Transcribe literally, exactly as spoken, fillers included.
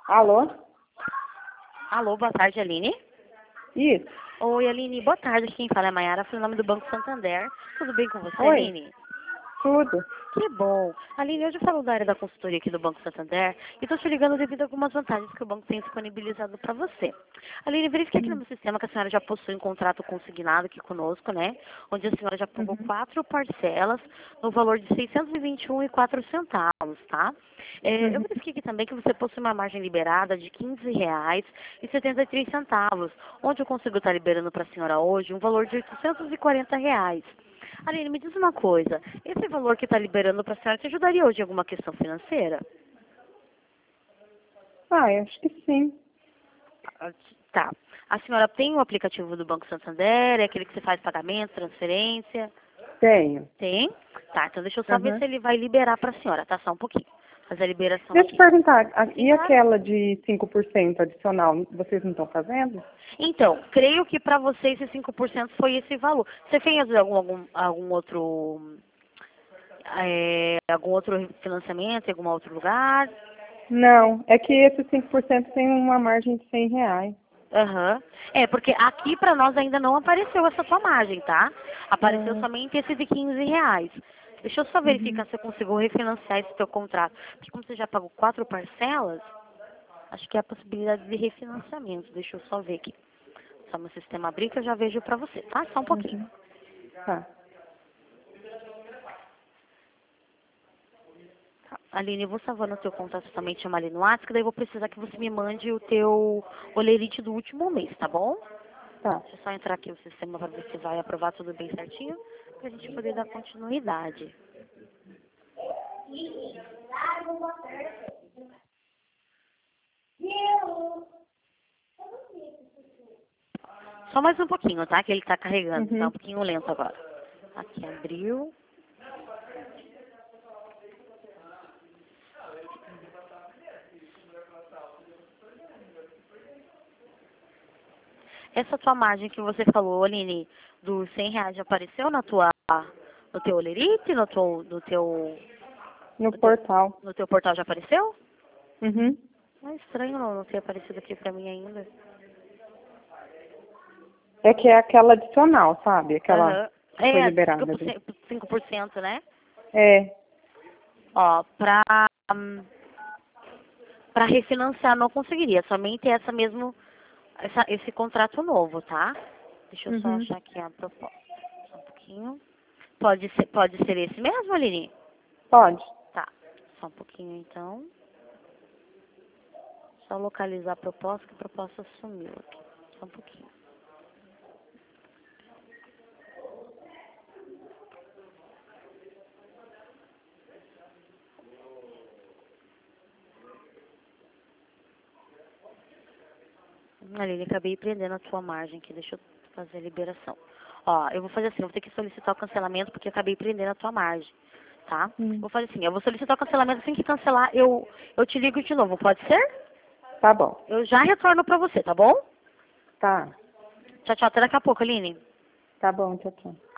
Alô? Alô, boa tarde, Aline. Isso. Oi, Aline, boa tarde. Quem fala é Maiara, foi o nome do Banco Santander. Tudo bem com você, Oi. Aline? Tudo. Que bom. Aline, eu já falo da área da consultoria aqui do Banco Santander e estou te ligando devido a algumas vantagens que o banco tem disponibilizado para você. Aline, verifiquei aqui no Uhum. meu sistema que a senhora já possui um contrato consignado aqui conosco, né? Onde a senhora já pagou Uhum. quatro parcelas no valor de seiscentos e vinte e um reais e quatro centavos, tá? É, eu Uhum. verifiquei aqui também que você possui uma margem liberada de quinze reais e setenta e três centavos, onde eu consigo estar liberando para a senhora hoje um valor de oitocentos e quarenta reais. Aline, me diz uma coisa, esse valor que está liberando para a senhora te ajudaria hoje em alguma questão financeira? Ah, eu acho que sim. Ah, Tá. A senhora tem o aplicativo do Banco Santander, é aquele que você faz pagamento, transferência? Tenho. Tem? Tá, então deixa eu só ver Uhum. se ele vai liberar para a senhora, tá? Só um pouquinho. Fazer a liberação Deixa eu te aqui. perguntar, a- Sim, e claro. aquela de cinco por cento adicional, vocês não estão fazendo? Então, creio que para você esse cinco por cento foi esse valor. Você fez algum, algum, algum outro é, algum outro financiamento em algum outro lugar? Não, é que esse cinco por cento tem uma margem de cem reais. Aham. É, porque aqui para nós ainda não apareceu essa tua margem, tá? Apareceu Ah, somente esse de quinze reais. Deixa eu só uhum. verificar se eu consigo refinanciar esse teu contrato. Porque como você já pagou quatro parcelas, acho que há a possibilidade de refinanciamento. Deixa eu só ver aqui. Só meu sistema abrir que eu já vejo para você, tá? Só um pouquinho. Uhum. Tá. Tá. Aline, eu vou salvar no teu contato também, te chamar ali no WhatsApp, que daí eu vou precisar que você me mande o teu olerite do último mês, tá bom? Tá. Deixa eu só entrar aqui no sistema para ver se vai aprovar tudo bem certinho, para a gente poder dar continuidade. Só mais um pouquinho, tá? Que ele está carregando, tá um Uhum. pouquinho lento agora. Aqui abriu. Essa tua margem que você falou, Aline, dos cem reais já apareceu na tua, no teu olerite, no teu, no teu, No no teu, portal. no teu portal já apareceu? Uhum. Não é estranho não, não ter aparecido aqui pra mim ainda. É que é aquela adicional, sabe? Aquela Aham. que foi É, a de cinco liberada por ali. cento, cinco por cento, né? É. Ó, pra, hum, pra refinanciar não conseguiria, somente essa mesmo, essa, esse contrato novo, tá? Deixa eu só Uhum. achar aqui a proposta. Só um pouquinho. Pode ser, pode ser esse mesmo, Aline? Pode. Tá. Só um pouquinho então. Só localizar a proposta, que a proposta sumiu aqui. Só um pouquinho. Aline, acabei prendendo a tua margem aqui. Deixa eu fazer a liberação. Ó, eu vou fazer assim, eu vou ter que solicitar o cancelamento porque eu acabei prendendo a tua margem, tá? Hum. Vou fazer assim, eu vou solicitar o cancelamento assim que cancelar, eu, eu te ligo de novo, pode ser? Tá bom. Eu já retorno pra você, tá bom? Tá. Tchau, tchau, até daqui a pouco, Aline. Tá bom, tchau, tchau.